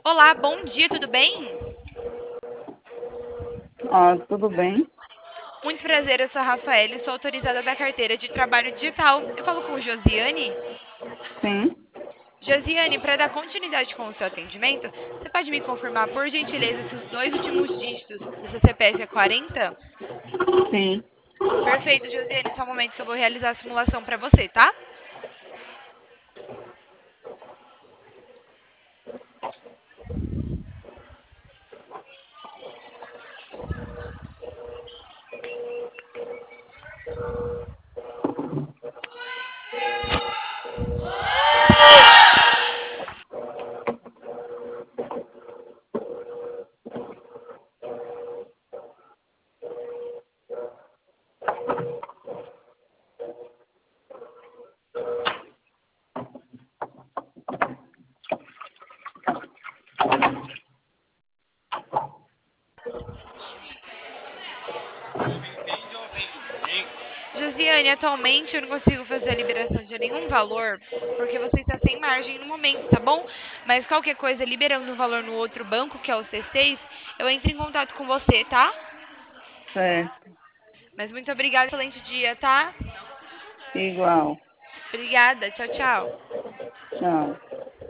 Olá, bom dia, tudo bem? Tudo bem? Muito prazer, eu sou a Rafaela e sou autorizada da carteira de trabalho digital. Eu falo com Josiane. Sim, Josiane, para dar continuidade com o seu atendimento, você pode me confirmar, por gentileza, se os dois últimos dígitos do seu CPF é 40? sim. Perfeito, Josiane, só um momento que eu vou realizar a simulação para você, tá? Josiane, atualmente eu não consigo fazer a liberação de nenhum valor porque você está sem margem no momento, tá bom? Mas qualquer coisa, liberando o valor no outro banco, que é o C6, eu entro em contato com você, tá? Certo. Mas muito obrigada, excelente dia, tá? Igual. Obrigada, tchau, tchau. Tchau.